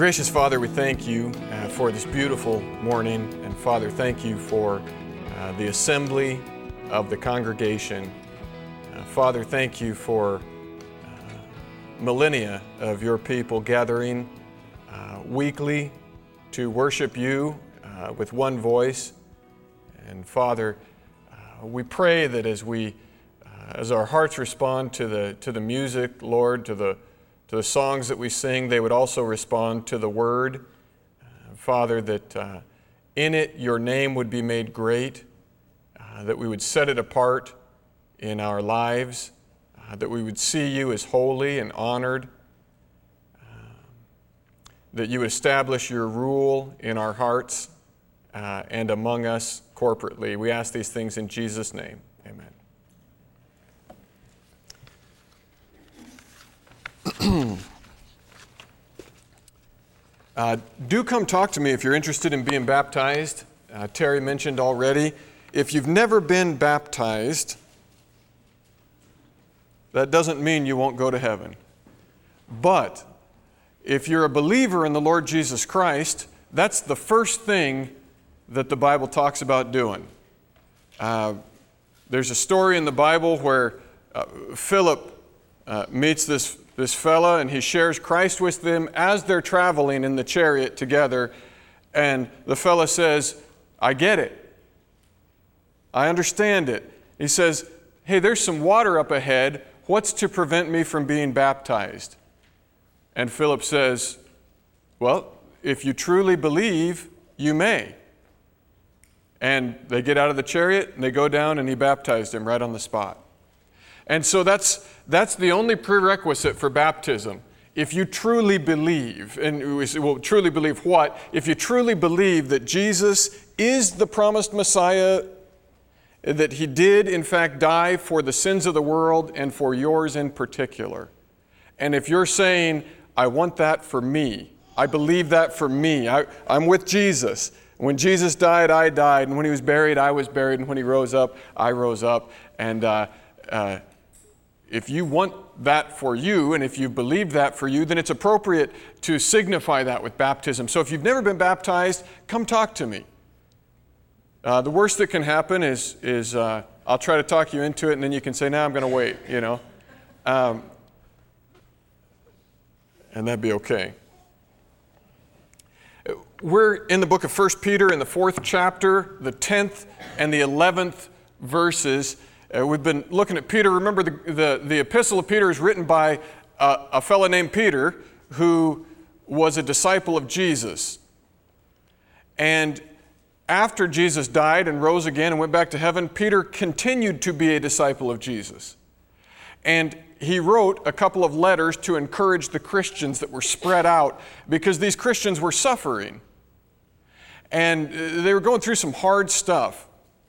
Gracious Father, we thank you for this beautiful morning. And Father, thank you for the assembly of the congregation. Father, thank you for millennia of your people gathering weekly to worship you with one voice. And Father, we pray that as our hearts respond to the music, Lord, to the songs that we sing, they would also respond to the Word. Father, that in it your name would be made great, that we would set it apart in our lives, that we would see you as holy and honored, that you would establish your rule in our hearts and among us corporately. We ask these things in Jesus' name. Amen. Do come talk to me if you're interested in being baptized. Terry mentioned already, if you've never been baptized, that doesn't mean you won't go to heaven. But if you're a believer in the Lord Jesus Christ, that's the first thing that the Bible talks about doing. There's a story in the Bible where Philip meets this fella, and he shares Christ with them as they're traveling in the chariot together. And the fella says, I get it. I understand it. He says, hey, there's some water up ahead. What's to prevent me from being baptized? And Philip says, well, if you truly believe, you may. And they get out of the chariot, and they go down, and he baptized him right on the spot. And so that's the only prerequisite for baptism. If you truly believe, and we say, well, truly believe what? If you truly believe that Jesus is the promised Messiah, that he did in fact die for the sins of the world and for yours in particular. And if you're saying, I want that for me, I believe that for me, I'm with Jesus. When Jesus died, I died. And when he was buried, I was buried. And when he rose up, I rose up. And if you want that for you, and if you believe that for you, then it's appropriate to signify that with baptism. So if you've never been baptized, come talk to me. The worst that can happen is I'll try to talk you into it, and then you can say, "No, I'm going to wait," and that'd be okay. We're in the book of 1 Peter in the 4th chapter, the 10th and the 11th verses. We've been looking at Peter. Remember, the epistle of Peter is written by a fellow named Peter who was a disciple of Jesus. And after Jesus died and rose again and went back to heaven, Peter continued to be a disciple of Jesus. And he wrote a couple of letters to encourage the Christians that were spread out because these Christians were suffering. And they were going through some hard stuff.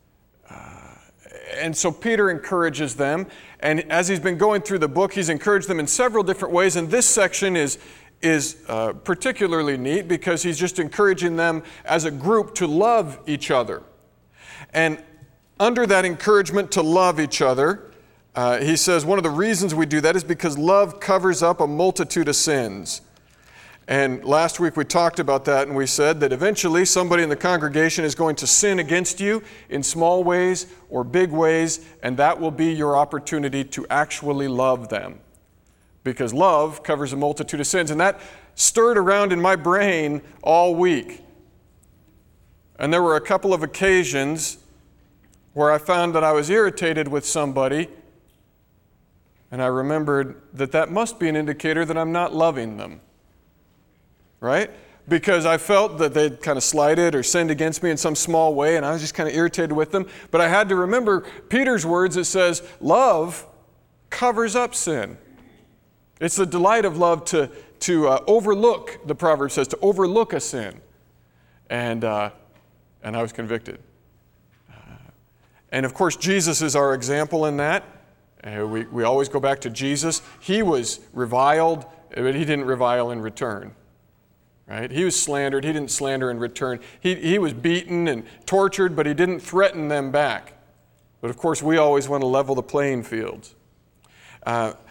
And so Peter encourages them, and as he's been going through the book, he's encouraged them in several different ways, and this section is particularly neat because he's just encouraging them as a group to love each other. And under that encouragement to love each other, he says one of the reasons we do that is because love covers up a multitude of sins. And last week we talked about that, and we said that eventually somebody in the congregation is going to sin against you in small ways or big ways, and that will be your opportunity to actually love them. Because love covers a multitude of sins. And that stirred around in my brain all week. And there were a couple of occasions where I found that I was irritated with somebody, and I remembered that must be an indicator that I'm not loving them. Right? Because I felt that they'd kind of slighted or sinned against me in some small way, and I was just kind of irritated with them. But I had to remember Peter's words that says, love covers up sin. It's the delight of love to overlook, the proverb says, to overlook a sin. And I was convicted. And of course, Jesus is our example in that. We always go back to Jesus. He was reviled, but he didn't revile in return. Right? He was slandered. He didn't slander in return. He was beaten and tortured, but he didn't threaten them back. But of course, we always want to level the playing fields.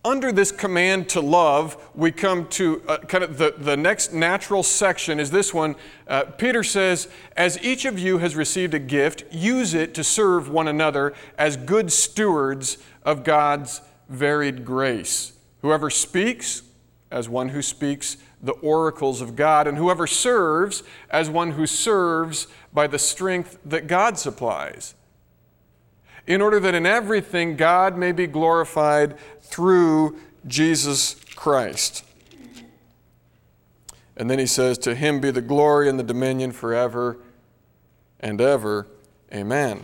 under this command to love, we come to kind of the next natural section is this one. Peter says, as each of you has received a gift, use it to serve one another as good stewards of God's varied grace. Whoever speaks, as one who speaks the oracles of God, and whoever serves, as one who serves by the strength that God supplies, in order that in everything God may be glorified through Jesus Christ. And then he says, to him be the glory and the dominion forever and ever. Amen.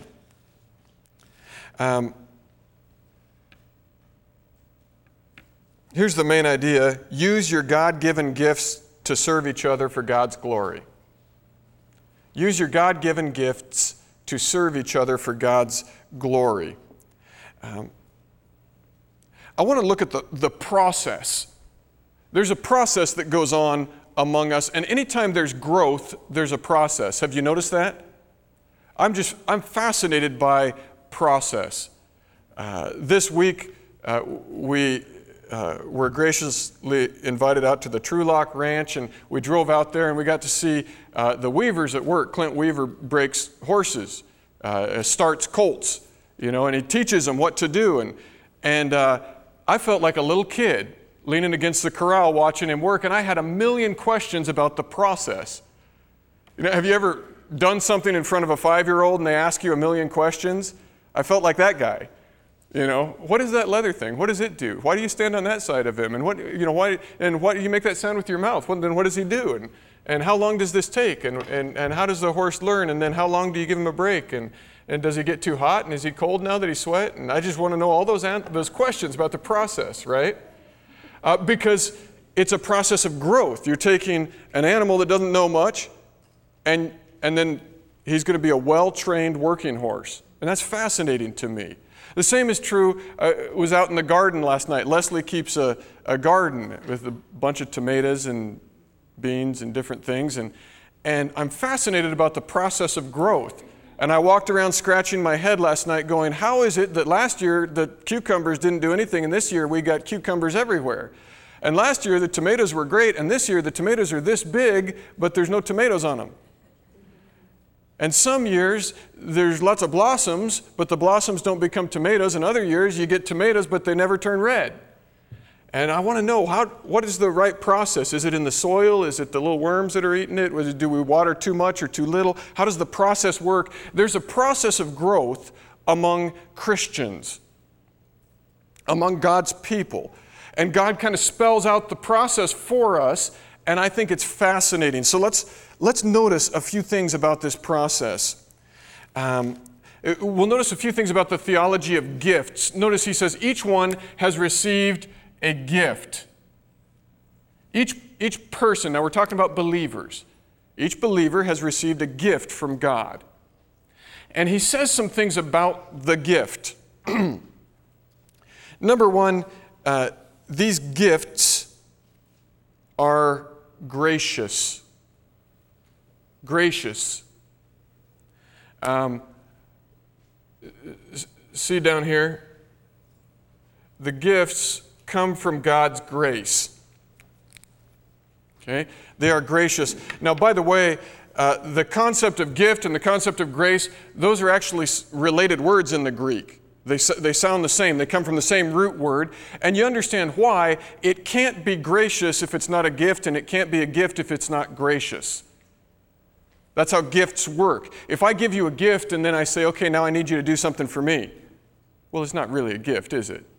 Here's the main idea. Use your God-given gifts to serve each other for God's glory. Use your God-given gifts to serve each other for God's glory. I want to look at the process. There's a process that goes on among us, and anytime there's growth, there's a process. Have you noticed that? I'm fascinated by process. This week, we were graciously invited out to the Trulock Ranch, and we drove out there and we got to see the weavers at work. Clint Weaver breaks horses, starts colts, and he teaches them what to do. And I felt like a little kid leaning against the corral watching him work, and I had a million questions about the process. Have you ever done something in front of a 5-year-old and they ask you a million questions? I felt like that guy. What is that leather thing? What does it do? Why do you stand on that side of him? And why do you make that sound with your mouth? Then what does he do? And how long does this take? And how does the horse learn? And then how long do you give him a break? And does he get too hot? And is he cold now that he sweat? And I just want to know all those questions about the process, right? Because it's a process of growth. You're taking an animal that doesn't know much, and then he's going to be a well-trained working horse. And that's fascinating to me. The same is true, was out in the garden last night. Leslie keeps a garden with a bunch of tomatoes and beans and different things. And I'm fascinated about the process of growth. And I walked around scratching my head last night going, how is it that last year the cucumbers didn't do anything and this year we got cucumbers everywhere? And last year the tomatoes were great and this year the tomatoes are this big but there's no tomatoes on them. And some years there's lots of blossoms but the blossoms don't become tomatoes, and other years you get tomatoes but they never turn red. And I want to know, what is the right process? Is it in the soil? Is it the little worms that are eating it? Do we water too much or too little? How does the process work? There's a process of growth among Christians, among God's people. And God kind of spells out the process for us, and I think it's fascinating. So let's notice a few things about this process. We'll notice a few things about the theology of gifts. Notice he says each one has received a gift. Each person, now we're talking about believers, each believer has received a gift from God. And he says some things about the gift. Number one, these gifts are gracious. Gracious. See down here, the gifts come from God's grace. Okay? They are gracious. Now, by the way, the concept of gift and the concept of grace, those are actually related words in the Greek. They sound the same. They come from the same root word. And you understand why. It can't be gracious if it's not a gift, and it can't be a gift if it's not gracious. That's how gifts work. If I give you a gift and then I say, okay, now I need you to do something for me. Well, it's not really a gift, is it?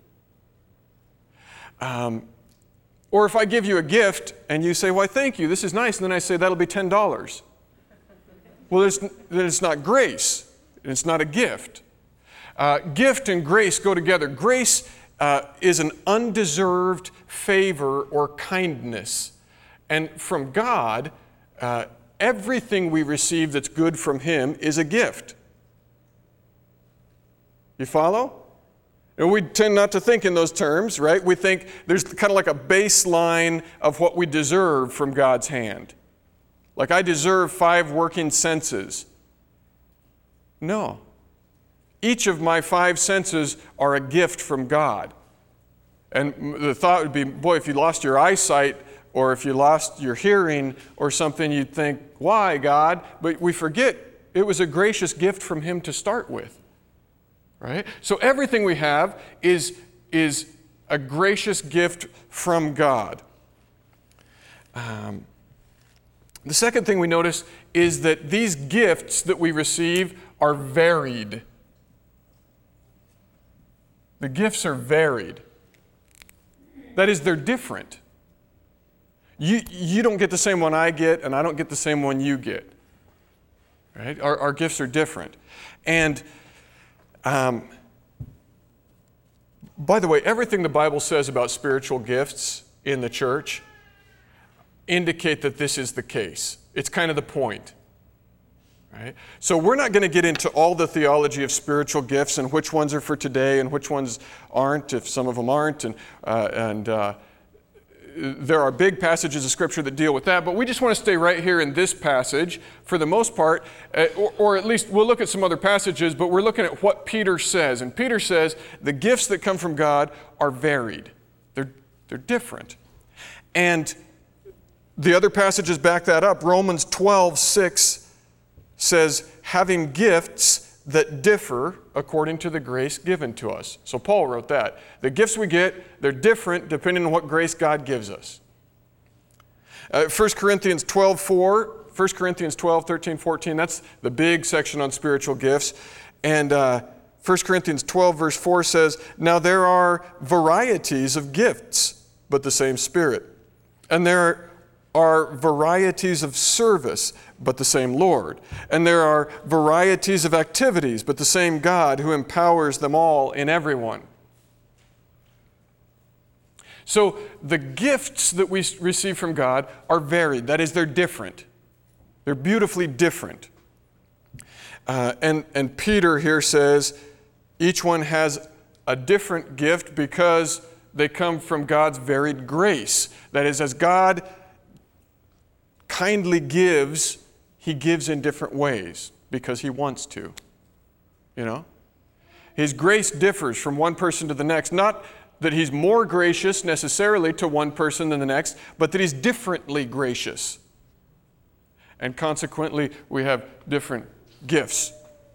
Or if I give you a gift and you say, why, thank you, this is nice, and then I say, that'll be $10. Well, then it's not grace. It's not a gift. Gift and grace go together. Grace is an undeserved favor or kindness. And from God, everything we receive that's good from Him is a gift. You follow? And we tend not to think in those terms, right? We think there's kind of like a baseline of what we deserve from God's hand. Like I deserve 5 working senses. No. Each of my 5 senses are a gift from God. And the thought would be, boy, if you lost your eyesight or if you lost your hearing or something, you'd think, why, God? But we forget it was a gracious gift from Him to start with, right? So everything we have is a gracious gift from God. The second thing we notice is that these gifts that we receive are varied. The gifts are varied. That is, they're different. You don't get the same one I get, and I don't get the same one you get. Right? Our gifts are different. And by the way, everything the Bible says about spiritual gifts in the church indicate that this is the case. It's kind of the point. Right? So we're not going to get into all the theology of spiritual gifts and which ones are for today and which ones aren't, if some of them aren't. And there are big passages of Scripture that deal with that, but we just want to stay right here in this passage for the most part, or at least we'll look at some other passages, but we're looking at what Peter says. And Peter says the gifts that come from God are varied. They're different. And the other passages back that up. Romans 12:6 says, having gifts that differ according to the grace given to us. So Paul wrote that. The gifts we get, they're different depending on what grace God gives us. 1 Corinthians 12:4, 1 Corinthians 12, 13, 14, that's the big section on spiritual gifts. And 1 Corinthians 12, verse 4 says, now there are varieties of gifts, but the same Spirit. And there are varieties of service, but the same Lord. And there are varieties of activities, but the same God who empowers them all in everyone. So the gifts that we receive from God are varied. That is, they're different. They're beautifully different. And Peter here says each one has a different gift because they come from God's varied grace. That is, as God kindly gives, He gives in different ways because He wants to. You know? His grace differs from one person to the next. Not that He's more gracious necessarily to one person than the next, but that He's differently gracious. And consequently, we have different gifts.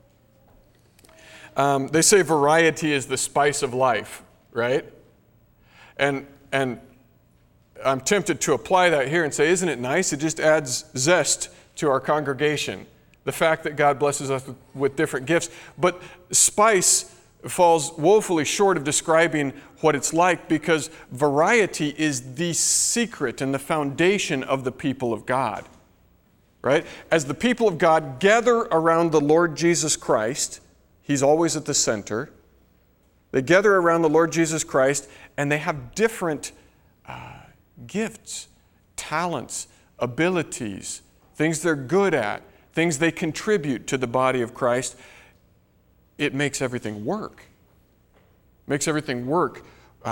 They say variety is the spice of life, right? And I'm tempted to apply that here and say, isn't it nice? It just adds zest to our congregation. The fact that God blesses us with different gifts. But spice falls woefully short of describing what it's like because variety is the secret and the foundation of the people of God. Right? As the people of God gather around the Lord Jesus Christ, He's always at the center. They gather around the Lord Jesus Christ and they have different gifts, talents, abilities, things they're good at, things they contribute to the body of Christ. It makes everything work. Makes everything work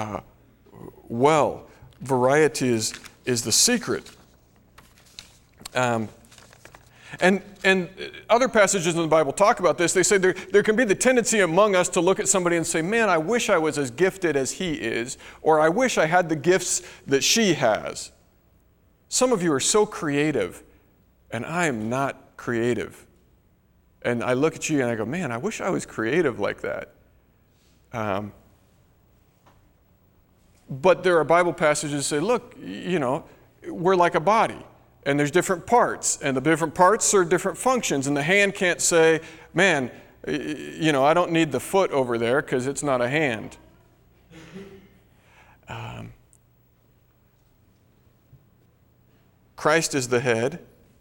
well. Variety is the secret. And other passages in the Bible talk about this. They say there can be the tendency among us to look at somebody and say, man, I wish I was as gifted as he is, or I wish I had the gifts that she has. Some of you are so creative, and I am not creative. And I look at you and I go, man, I wish I was creative like that. But there are Bible passages that say, look, you know, we're like a body. And there's different parts, and the different parts serve different functions. And the hand can't say, man, you know, I don't need the foot over there because it's not a hand. Christ is the head.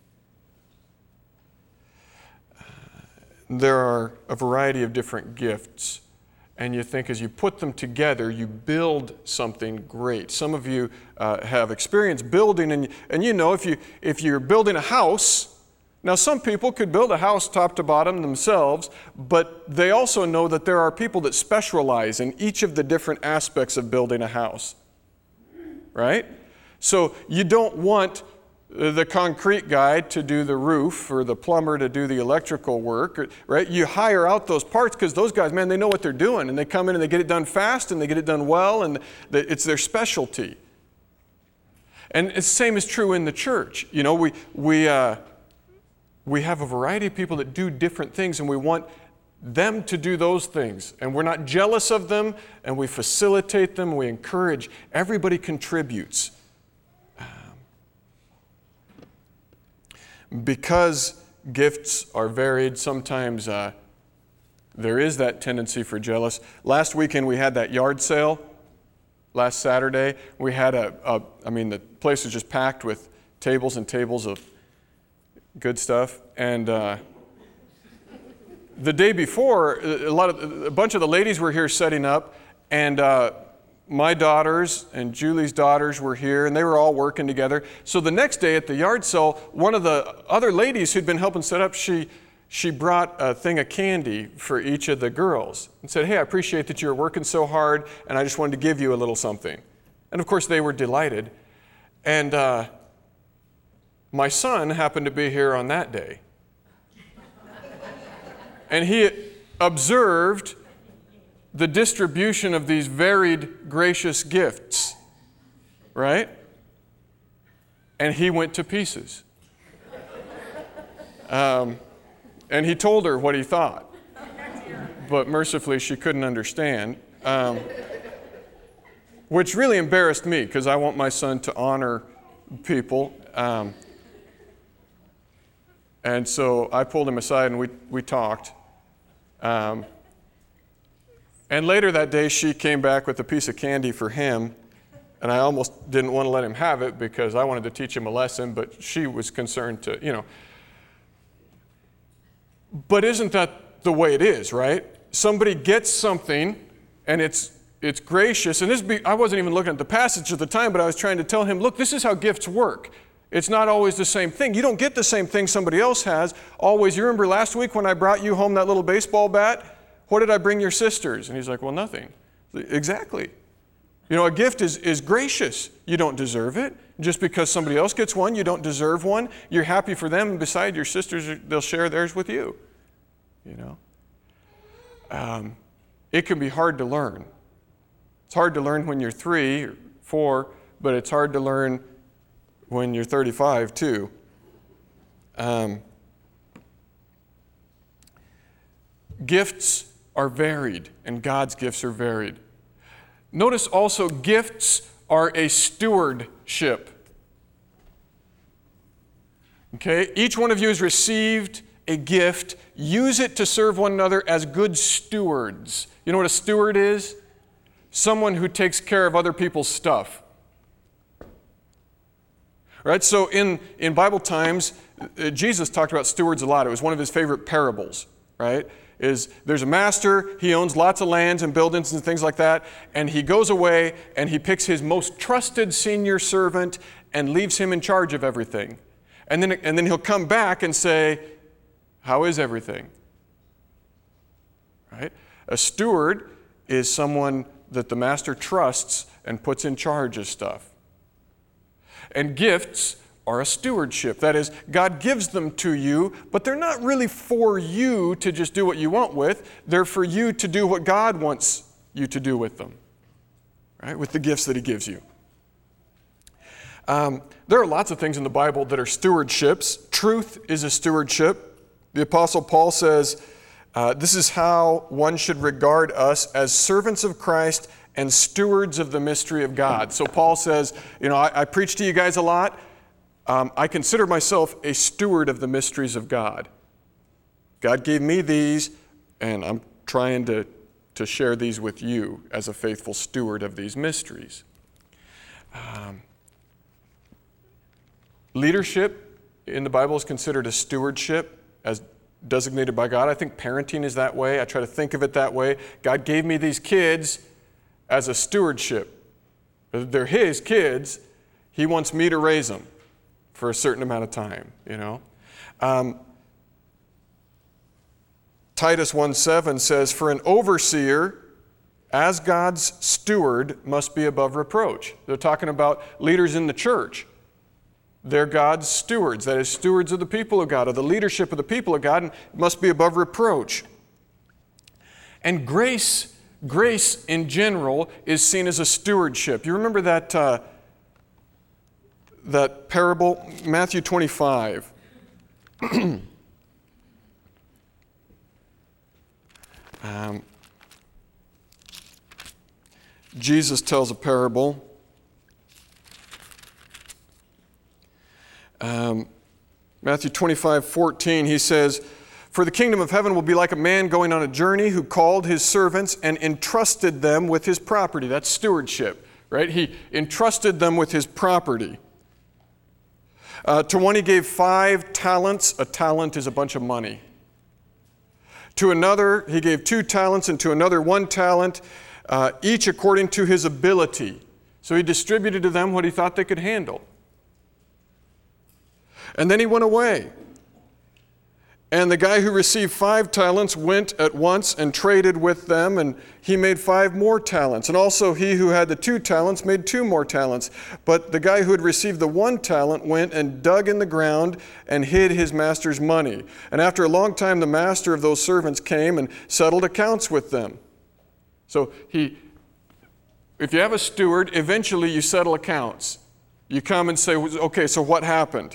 There are a variety of different gifts. And you think as you put them together, you build something great. Some of you have experience building, and you know if you're building a house, now some people could build a house top to bottom themselves, but they also know that there are people that specialize in each of the different aspects of building a house, right? So you don't want the concrete guy to do the roof or the plumber to do the electrical work, right? You hire out those parts because those guys, man, they know what they're doing, and they come in and they get it done fast and they get it done well, and it's their specialty. And the same is true in the church. You know, we have a variety of people that do different things, and we want them to do those things. And we're not jealous of them, and we facilitate them, and we encourage. Everybody contributes. Because gifts are varied, sometimes there is that tendency for jealous. Last weekend we had that yard sale. Last Saturday we had the place was just packed with tables and tables of good stuff. And the day before, a bunch of the ladies were here setting up, and my daughters and Julie's daughters were here, and they were all working together. So the next day at the yard sale, one of the other ladies who'd been helping set up, she brought a thing of candy for each of the girls and said, "Hey, I appreciate that you're working so hard, and I just wanted to give you a little something." And of course, they were delighted. And my son happened to be here on that day. And he observed the distribution of these varied, gracious gifts, right? And he went to pieces. And he told her what he thought. But mercifully, she couldn't understand. Which really embarrassed me, because I want my son to honor people. And so I pulled him aside and we talked. And later that day, she came back with a piece of candy for him, and I almost didn't want to let him have it because I wanted to teach him a lesson, but she was concerned to, you know. But isn't that the way it is, right? Somebody gets something, and it's gracious. And I wasn't even looking at the passage at the time, but I was trying to tell him, look, this is how gifts work. It's not always the same thing. You don't get the same thing somebody else has always. You remember last week when I brought you home that little baseball bat? What did I bring your sisters? And he's like, well, nothing. Exactly. You know, a gift is gracious. You don't deserve it. Just because somebody else gets one, you don't deserve one. You're happy for them, and beside your sisters, they'll share theirs with you. You know? It can be hard to learn. It's hard to learn when you're 3 or 4, but it's hard to learn when you're 35 too. Gifts are varied, and God's gifts are varied. Notice also, gifts are a stewardship. Okay? Each one of you has received a gift. Use it to serve one another as good stewards. You know what a steward is? Someone who takes care of other people's stuff. Right? So in Bible times, Jesus talked about stewards a lot. It was one of his favorite parables, right? There's a master, he owns lots of lands and buildings and things like that, and he goes away and he picks his most trusted senior servant and leaves him in charge of everything. And then he'll come back and say, how is everything? Right? A steward is someone that the master trusts and puts in charge of stuff. And gifts are a stewardship. That is, God gives them to you, but they're not really for you to just do what you want with. They're for you to do what God wants you to do with them, right? With the gifts that he gives you. There are lots of things in the Bible that are stewardships. Truth is a stewardship. The Apostle Paul says, this is how one should regard us as servants of Christ and stewards of the mystery of God. So Paul says, you know, I preach to you guys a lot. I consider myself a steward of the mysteries of God. God gave me these, and I'm trying to share these with you as a faithful steward of these mysteries. Leadership in the Bible is considered a stewardship as designated by God. I think parenting is that way. I try to think of it that way. God gave me these kids as a stewardship. They're his kids. He wants me to raise them for a certain amount of time, you know. Titus 1:7 says, for an overseer, as God's steward, must be above reproach. They're talking about leaders in the church. They're God's stewards, that is, stewards of the people of God, of the leadership of the people of God, and must be above reproach. And grace in general is seen as a stewardship. You remember that parable, Matthew 25. Jesus tells a parable. Matthew 25:14, he says, "For the kingdom of heaven will be like a man going on a journey who called his servants and entrusted them with his property." That's stewardship, right? He entrusted them with his property. To one he gave 5 talents. A talent is a bunch of money. To another he gave 2 talents, and to another 1 talent, each according to his ability. So he distributed to them what he thought they could handle. And then he went away. And the guy who received 5 talents went at once and traded with them, and he made 5 more talents. And also he who had the 2 talents made 2 more talents. But the guy who had received the 1 talent went and dug in the ground and hid his master's money. And after a long time the master of those servants came and settled accounts with them. So if you have a steward, eventually you settle accounts. You come and say, okay, so what happened?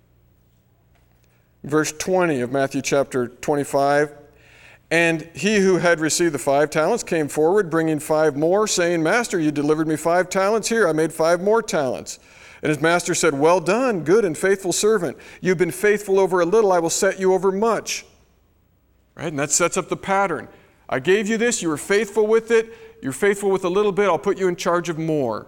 Verse 20 of Matthew chapter 25, "And he who had received the 5 talents came forward, bringing 5 more, saying, 'Master, you delivered me 5 talents. Here, I made 5 more talents.' And his master said, 'Well done, good and faithful servant. You've been faithful over a little, I will set you over much.'" Right? And that sets up the pattern. I gave you this, you were faithful with it. You're faithful with a little bit, I'll put you in charge of more.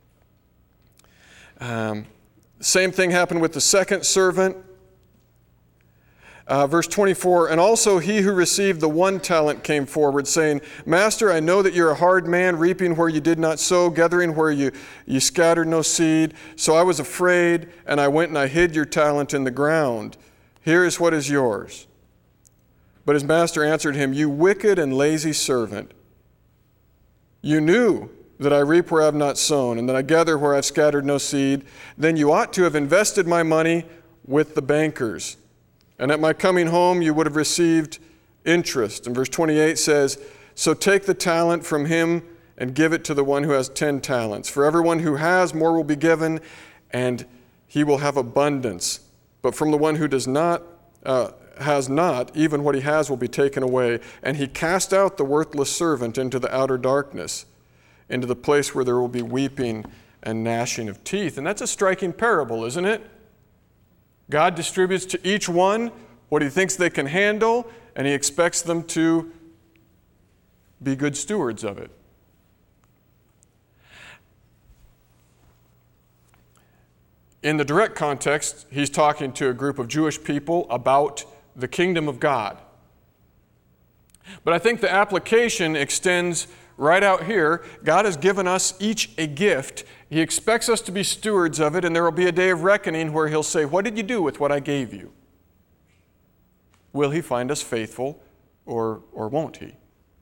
Same thing happened with the second servant. Verse 24, "And also he who received the 1 talent came forward, saying, 'Master, I know that you're a hard man, reaping where you did not sow, gathering where you scattered no seed. So I was afraid, and I went and I hid your talent in the ground. Here is what is yours.' But his master answered him, 'You wicked and lazy servant. You knew that I reap where I have not sown, and that I gather where I have scattered no seed. Then you ought to have invested my money with the bankers. And at my coming home you would have received interest.'" And verse 28 says, "So take the talent from him and give it to the one who has 10 talents. For everyone who has, more will be given, and he will have abundance. But from the one who has not, even what he has will be taken away. And he cast out the worthless servant into the outer darkness, into the place where there will be weeping and gnashing of teeth." And that's a striking parable, isn't it? God distributes to each one what he thinks they can handle, and he expects them to be good stewards of it. In the direct context, he's talking to a group of Jewish people about the kingdom of God. But I think the application extends right out here. God has given us each a gift. He expects us to be stewards of it, and there will be a day of reckoning where he'll say, "What did you do with what I gave you?" Will he find us faithful or won't he?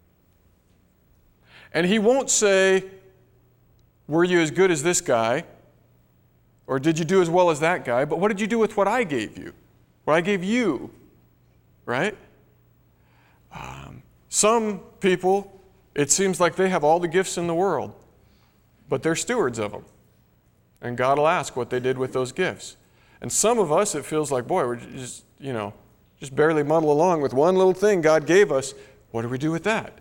And he won't say, "Were you as good as this guy?" Or "Did you do as well as that guy?" But "What did you do with what I gave you?" What I gave you, right? Some people, it seems like they have all the gifts in the world, but they're stewards of them. And God will ask what they did with those gifts. And some of us, it feels like, boy, we're just barely muddle along with one little thing God gave us. What do we do with that?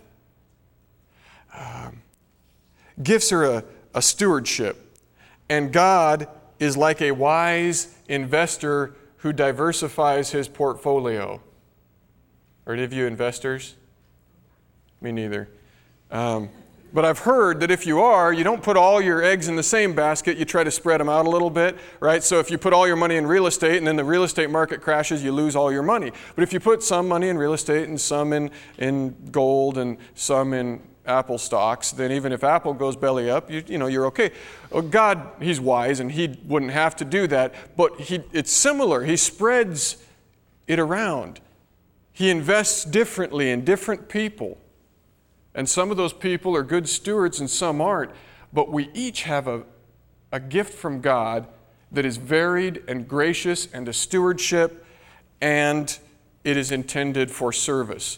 Gifts are a stewardship. And God is like a wise investor who diversifies his portfolio. Are any of you investors? Me neither. But I've heard that if you are, you don't put all your eggs in the same basket, you try to spread them out a little bit, right? So if you put all your money in real estate and then the real estate market crashes, you lose all your money. But if you put some money in real estate and some in gold and some in Apple stocks, then even if Apple goes belly up, you're okay. God, he's wise and he wouldn't have to do that, but it's similar. He spreads it around. He invests differently in different people. And some of those people are good stewards and some aren't. But we each have a gift from God, that is varied and gracious and a stewardship, and it is intended for service.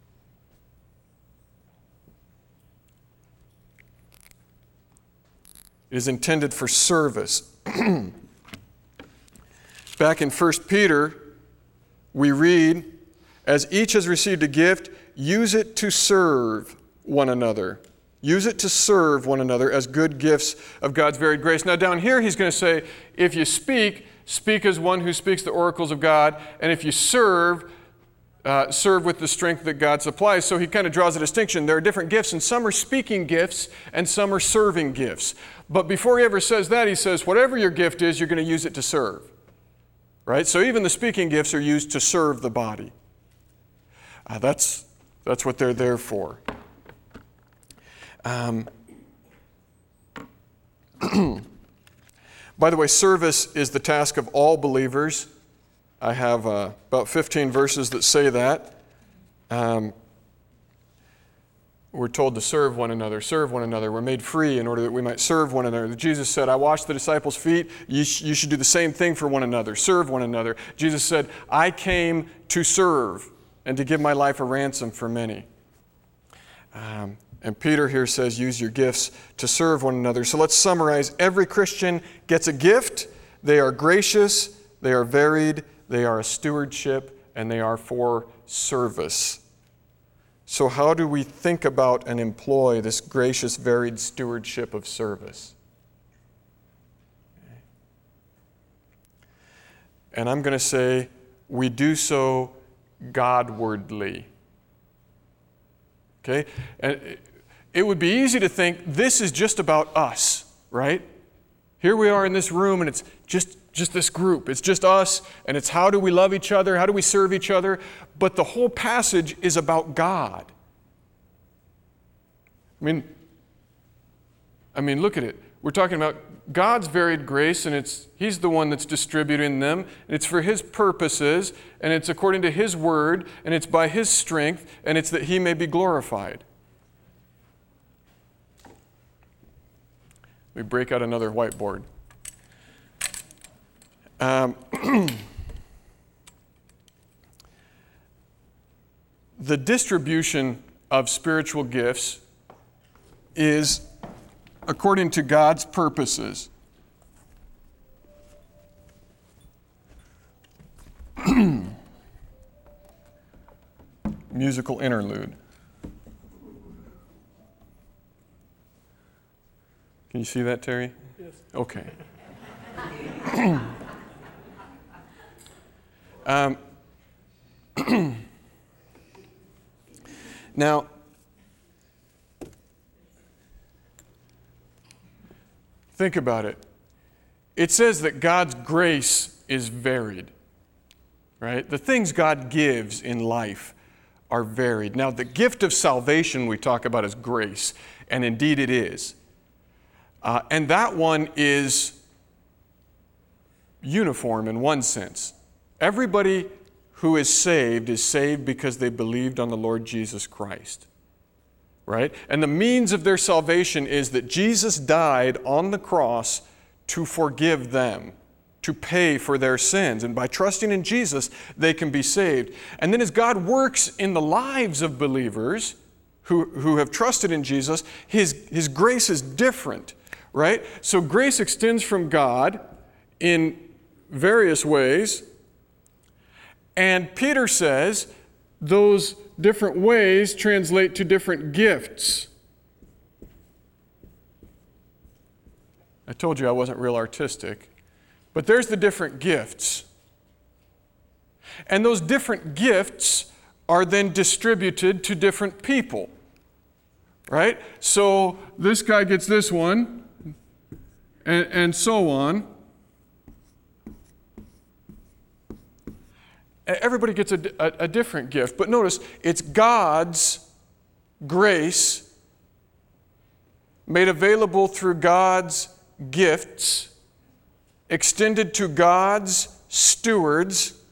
It is intended for service. Back in 1 Peter, we read, as each has received a gift, use it to serve one another. Use it to serve one another as good gifts of God's varied grace. Now down here he's going to say, if you speak, speak as one who speaks the oracles of God, and if you serve, serve with the strength that God supplies. So he kind of draws a distinction. There are different gifts, and some are speaking gifts, and some are serving gifts. But before he ever says that, he says, whatever your gift is, you're going to use it to serve. Right? So even the speaking gifts are used to serve the body. That's what they're there for. By the way, service is the task of all believers. I have about 15 verses that say that. We're told to serve one another, serve one another. We're made free in order that we might serve one another. Jesus said, I washed the disciples' feet. You should do the same thing for one another, serve one another. Jesus said, I came to serve and to give my life a ransom for many. And Peter here says, use your gifts to serve one another. So let's summarize. Every Christian gets a gift. They are gracious, they are varied, they are a stewardship, and they are for service. So how do we think about and employ this gracious, varied stewardship of service? And I'm going to say, we do so Godwardly. Okay? And it would be easy to think this is just about us, right? Here we are in this room, and it's just this group. It's just us, and it's how do we love each other? How do we serve each other? But the whole passage is about God. I mean, look at it. We're talking about God's varied grace, and He's the one that's distributing them. It's for His purposes, and it's according to His word, and it's by His strength, and it's that He may be glorified. We break out another whiteboard. The distribution of spiritual gifts is according to God's purposes. Musical interlude. Can you see that, Terry? Yes. Okay. Now, think about it. It says that God's grace is varied, right? The things God gives in life are varied. Now, the gift of salvation we talk about is grace, and indeed it is. And that one is uniform in one sense. Everybody who is saved because they believed on the Lord Jesus Christ, right? And the means of their salvation is that Jesus died on the cross to forgive them, to pay for their sins. And by trusting in Jesus, they can be saved. And then as God works in the lives of believers who have trusted in Jesus, His grace is different, right? So grace extends from God in various ways. And Peter says those different ways translate to different gifts. I told you I wasn't real artistic, but there's the different gifts. And those different gifts are then distributed to different people, right? So this guy gets this one, and so on. Everybody gets a different gift. But notice, it's God's grace made available through God's gifts, extended to God's stewards,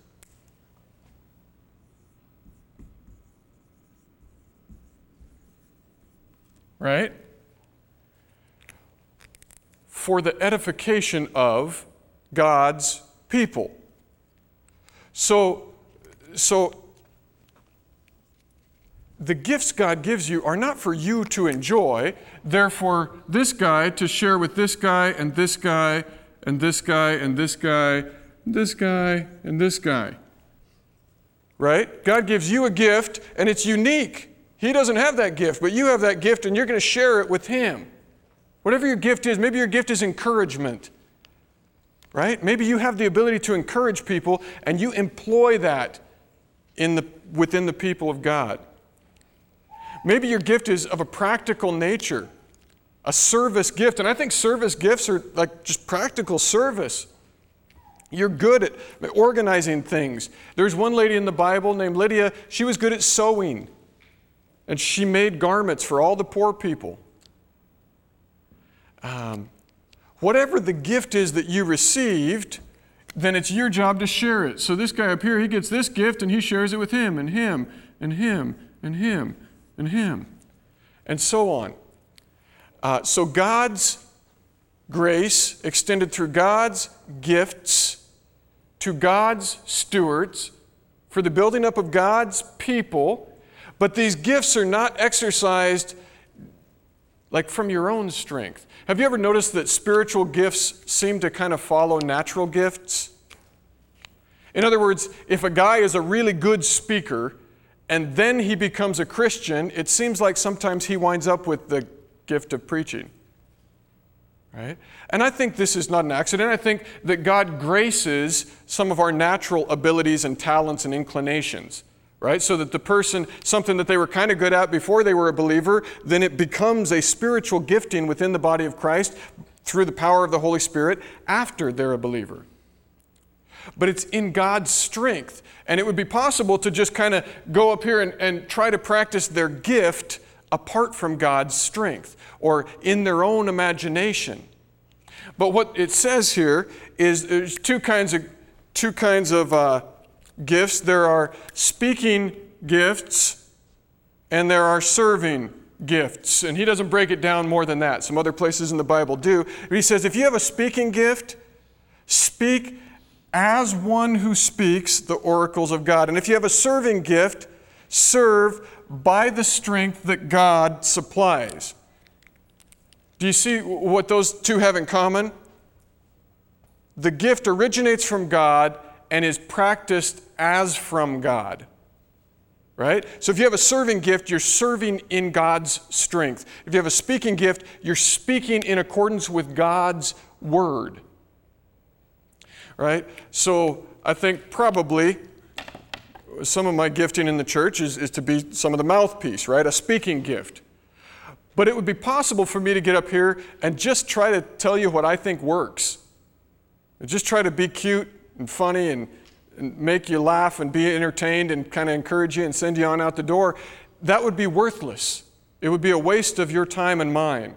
right? For the edification of God's people. So the gifts God gives you are not for you to enjoy. They're for this guy to share with this guy and this guy and this guy and this guy, this guy and this guy. Right? God gives you a gift and it's unique. He doesn't have that gift, but you have that gift and you're going to share it with him. Whatever your gift is, maybe your gift is encouragement. Right? Maybe you have the ability to encourage people and you employ that within the people of God. Maybe your gift is of a practical nature, a service gift. And I think service gifts are like just practical service. You're good at organizing things. There's one lady in the Bible named Lydia. She was good at sewing. And she made garments for all the poor people. Whatever the gift is that you received, then it's your job to share it. So this guy up here, he gets this gift and he shares it with him and him and him and him and him, and so on. So God's grace extended through God's gifts to God's stewards for the building up of God's people, but these gifts are not exercised like from your own strength. Have you ever noticed that spiritual gifts seem to kind of follow natural gifts? In other words, if a guy is a really good speaker and then he becomes a Christian, it seems like sometimes he winds up with the gift of preaching. Right? And I think this is not an accident. I think that God graces some of our natural abilities and talents and inclinations. Right? So that the person, something that they were kind of good at before they were a believer, then it becomes a spiritual gifting within the body of Christ through the power of the Holy Spirit after they're a believer. But it's in God's strength. And it would be possible to just kind of go up here and try to practice their gift apart from God's strength or in their own imagination. But what it says here is there's two kinds of gifts. There are speaking gifts and there are serving gifts. And he doesn't break it down more than that. Some other places in the Bible do. But he says if you have a speaking gift, speak as one who speaks the oracles of God. And if you have a serving gift, serve by the strength that God supplies. Do you see what those two have in common? The gift originates from God and is practiced as from God. Right? So if you have a serving gift, you're serving in God's strength. If you have a speaking gift, you're speaking in accordance with God's word. Right? So I think probably some of my gifting in the church is to be some of the mouthpiece, right? A speaking gift. But it would be possible for me to get up here and just try to tell you what I think works. And just try to be cute and funny and make you laugh and be entertained and kind of encourage you and send you on out the door. That would be worthless. It would be a waste of your time and mine.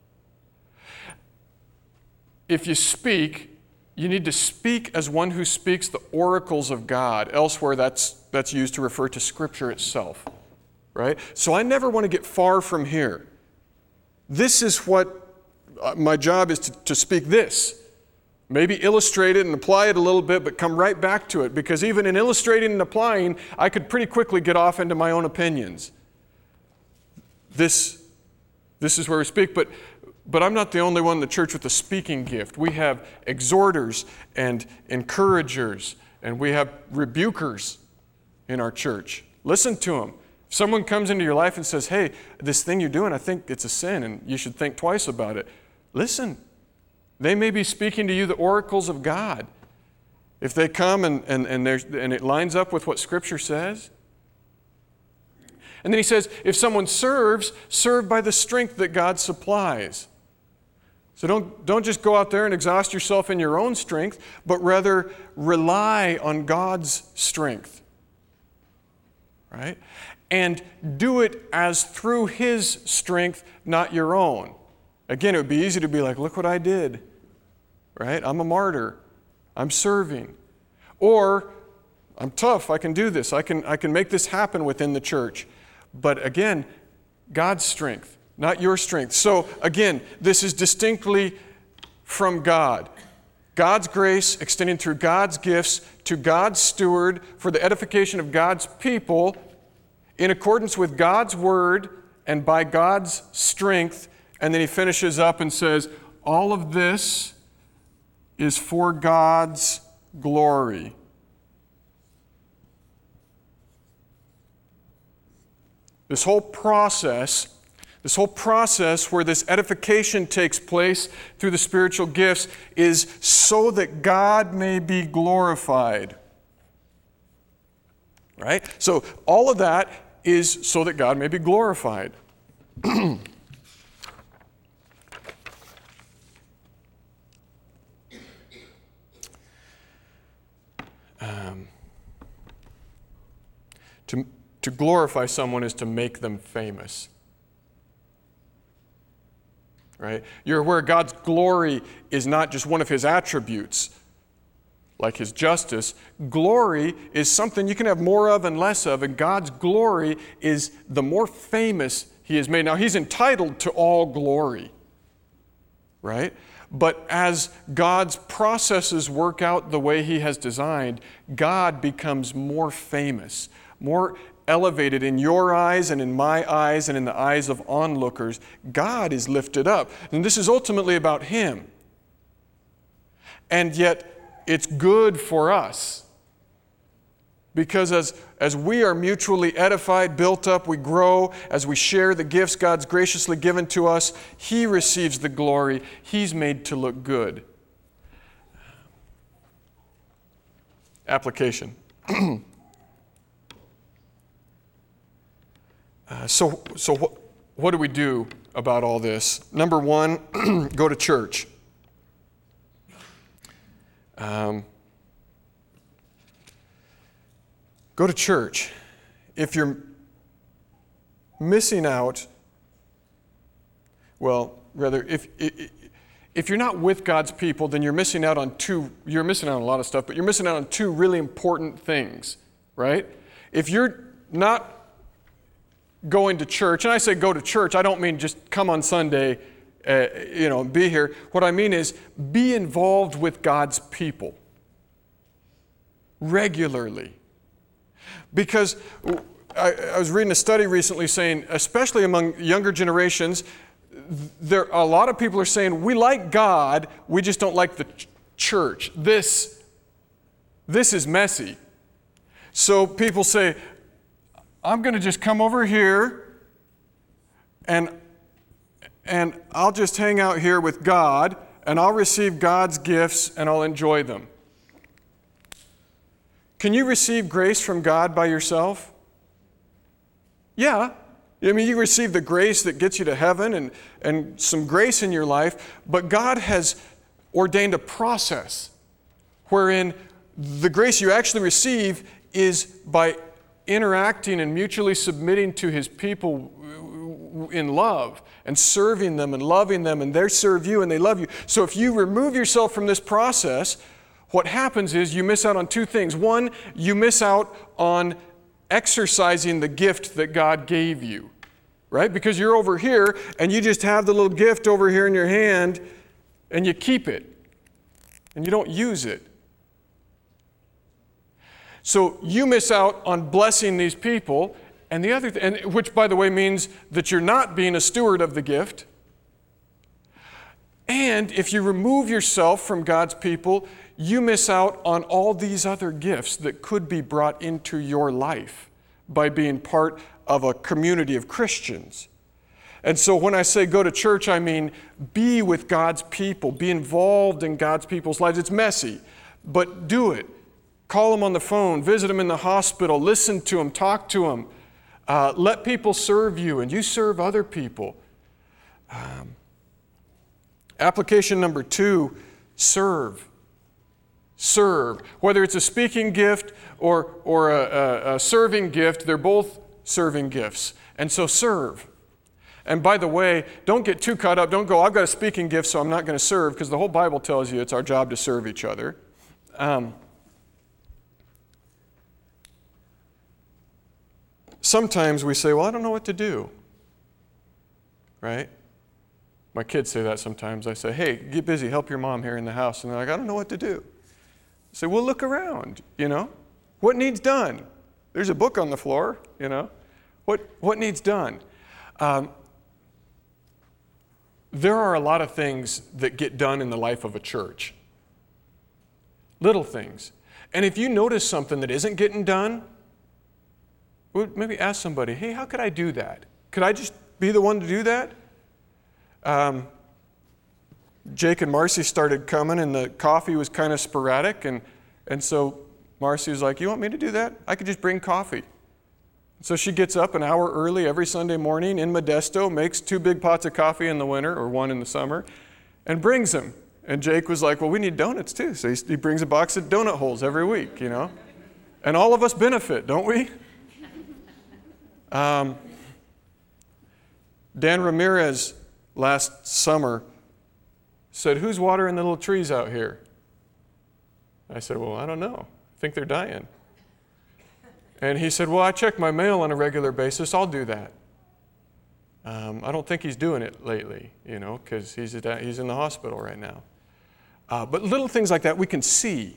If you speak, you need to speak as one who speaks the oracles of God. Elsewhere, that's used to refer to Scripture itself. Right? So I never want to get far from here. This is what my job is to speak this. Maybe illustrate it and apply it a little bit, but come right back to it. Because even in illustrating and applying, I could pretty quickly get off into my own opinions. This is where we speak, but I'm not the only one in the church with a speaking gift. We have exhorters and encouragers, and we have rebukers in our church. Listen to them. If someone comes into your life and says, hey, this thing you're doing, I think it's a sin, and you should think twice about it. Listen. They may be speaking to you the oracles of God. If they come and it lines up with what Scripture says. And then he says, if someone serves, serve by the strength that God supplies. So don't just go out there and exhaust yourself in your own strength, but rather rely on God's strength. Right? And do it as through His strength, not your own. Again, it would be easy to be like, look what I did. Right? I'm a martyr. I'm serving. Or, I'm tough. I can do this. I can make this happen within the church. But again, God's strength, not your strength. So again, this is distinctly from God. God's grace extending through God's gifts to God's steward for the edification of God's people in accordance with God's word and by God's strength. And then he finishes up and says, all of this is for God's glory. This whole process where this edification takes place through the spiritual gifts is so that God may be glorified. Right? So all of that is so that God may be glorified. To glorify someone is to make them famous. Right? You're aware God's glory is not just one of his attributes, like his justice. Glory is something you can have more of and less of, and God's glory is the more famous he is made. Now, he's entitled to all glory, right? But as God's processes work out the way he has designed, God becomes more famous, more elevated in your eyes and in my eyes and in the eyes of onlookers. God is lifted up. And this is ultimately about him. And yet, it's good for us. Because as we are mutually edified, built up, we grow, as we share the gifts God's graciously given to us, he receives the glory. He's made to look good. Application. So what do we do about all this? Number one, go to church. Go to church. If you're missing out, if you're not with God's people, then you're missing out on a lot of stuff, but you're missing out on two really important things, right? If you're not going to church, and I say go to church, I don't mean just come on Sunday, be here. What I mean is be involved with God's people regularly. Because I was reading a study recently saying, especially among younger generations, a lot of people are saying, we like God, we just don't like the church. This is messy. So people say, I'm going to just come over here and I'll just hang out here with God and I'll receive God's gifts and I'll enjoy them. Can you receive grace from God by yourself? Yeah. I mean, you receive the grace that gets you to heaven and some grace in your life, but God has ordained a process wherein the grace you actually receive is by interacting and mutually submitting to his people in love and serving them and loving them, and they serve you and they love you. So if you remove yourself from this process, what happens is you miss out on two things. One, you miss out on exercising the gift that God gave you, right? Because you're over here and you just have the little gift over here in your hand and you keep it and you don't use it. So you miss out on blessing these people, and the other which by the way means that you're not being a steward of the gift. And if you remove yourself from God's people, you miss out on all these other gifts that could be brought into your life by being part of a community of Christians. And so when I say go to church, I mean be with God's people, be involved in God's people's lives. It's messy, but do it. Call them on the phone, visit them in the hospital, listen to them, talk to them. Let people serve you, and you serve other people. Application number 2, serve. Serve. Whether it's a speaking gift or a serving gift, they're both serving gifts. And so serve. And by the way, don't get too caught up. Don't go, I've got a speaking gift, so I'm not going to serve, because the whole Bible tells you it's our job to serve each other. Sometimes we say, well, I don't know what to do. Right? My kids say that sometimes. I say, hey, get busy, help your mom here in the house. And they're like, I don't know what to do. I say, well, look around, What needs done? There's a book on the floor, What needs done? There are a lot of things that get done in the life of a church. Little things. And if you notice something that isn't getting done, well, maybe ask somebody, hey, how could I do that? Could I just be the one to do that? Jake and Marcy started coming, and the coffee was kind of sporadic, and so Marcy was like, you want me to do that? I could just bring coffee. So she gets up an hour early every Sunday morning in Modesto, makes 2 big pots of coffee in the winter, or 1 in the summer, and brings them. And Jake was like, well, we need donuts too. So he brings a box of donut holes every week, And all of us benefit, don't we? Dan Ramirez last summer said, who's watering the little trees out here? I said, well, I don't know. I think they're dying. And he said, well, I check my mail on a regular basis. I'll do that. I don't think he's doing it lately, because he's in the hospital right now. But little things like that we can see.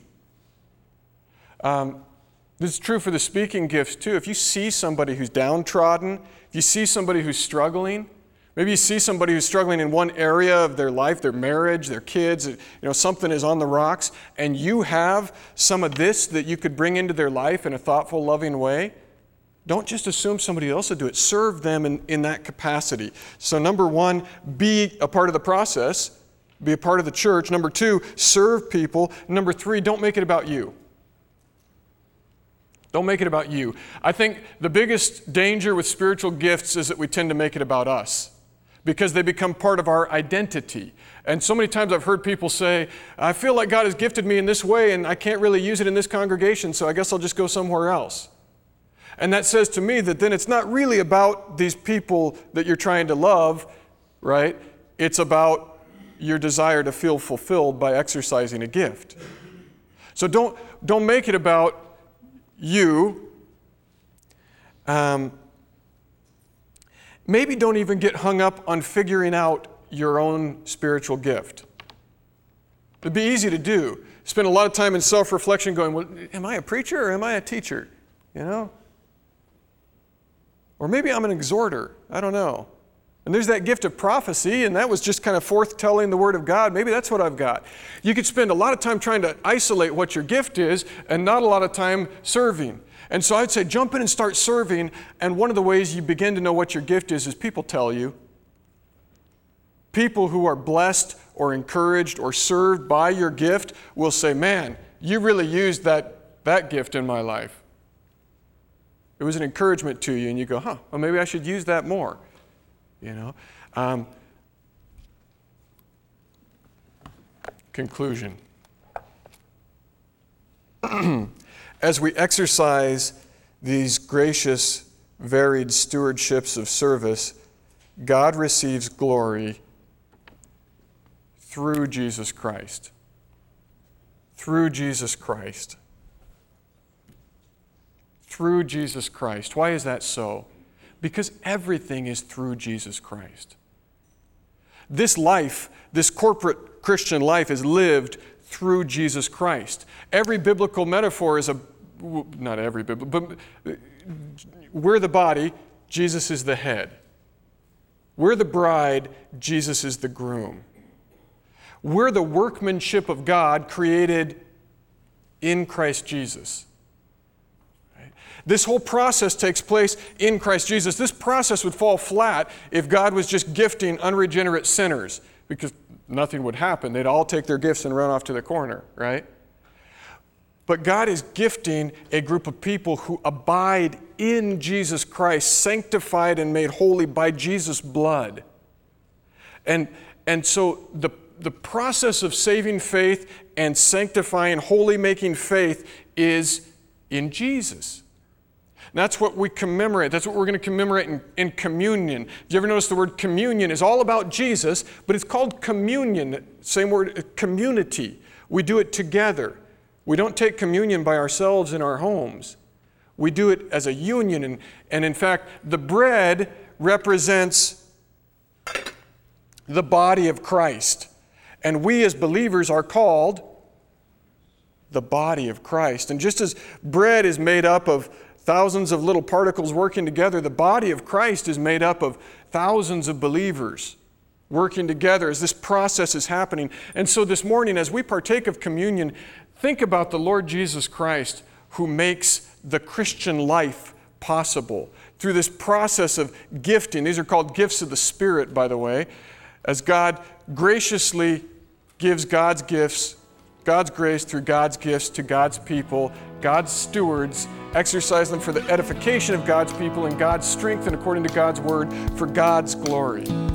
This is true for the speaking gifts too. If you see somebody who's downtrodden, if you see somebody who's struggling, maybe you see somebody who's struggling in one area of their life, their marriage, their kids, something is on the rocks, and you have some of this that you could bring into their life in a thoughtful, loving way, don't just assume somebody else will do it. Serve them in that capacity. So number 1, be a part of the process. Be a part of the church. Number 2, serve people. Number 3, don't make it about you. Don't make it about you. I think the biggest danger with spiritual gifts is that we tend to make it about us because they become part of our identity. And so many times I've heard people say, I feel like God has gifted me in this way and I can't really use it in this congregation, so I guess I'll just go somewhere else. And that says to me that then it's not really about these people that you're trying to love, right? It's about your desire to feel fulfilled by exercising a gift. So don't make it about you. Maybe don't even get hung up on figuring out your own spiritual gift. It'd be easy to do. Spend a lot of time in self-reflection going, well, am I a preacher or am I a teacher? Or maybe I'm an exhorter. I don't know. And there's that gift of prophecy, and that was just kind of forth-telling the Word of God. Maybe that's what I've got. You could spend a lot of time trying to isolate what your gift is and not a lot of time serving. And so I'd say jump in and start serving, and one of the ways you begin to know what your gift is people tell you. People who are blessed or encouraged or served by your gift will say, man, you really used that gift in my life. It was an encouragement to you, and you go, well, maybe I should use that more. Conclusion. As we exercise these gracious, varied stewardships of service, God receives glory through Jesus Christ. Through Jesus Christ. Through Jesus Christ. Why is that so? Because everything is through Jesus Christ. This life, this corporate Christian life, is lived through Jesus Christ. Every biblical metaphor is not every biblical, but we're the body, Jesus is the head. We're the bride, Jesus is the groom. We're the workmanship of God created in Christ Jesus. This whole process takes place in Christ Jesus. This process would fall flat if God was just gifting unregenerate sinners, because nothing would happen. They'd all take their gifts and run off to the corner, right? But God is gifting a group of people who abide in Jesus Christ, sanctified and made holy by Jesus' blood. And so the process of saving faith and sanctifying, holy making faith is in Jesus. That's what we commemorate. That's what we're going to commemorate in communion. Did you ever notice the word communion is all about Jesus, but it's called communion, same word, community. We do it together. We don't take communion by ourselves in our homes. We do it as a union. And in fact, the bread represents the body of Christ. And we as believers are called the body of Christ. And just as bread is made up of thousands of little particles working together, the body of Christ is made up of thousands of believers working together as this process is happening. And so this morning, as we partake of communion, think about the Lord Jesus Christ who makes the Christian life possible through this process of gifting. These are called gifts of the Spirit, by the way, as God graciously gives God's gifts, God's grace through God's gifts to God's people, God's stewards, exercise them for the edification of God's people and God's strength and according to God's word for God's glory.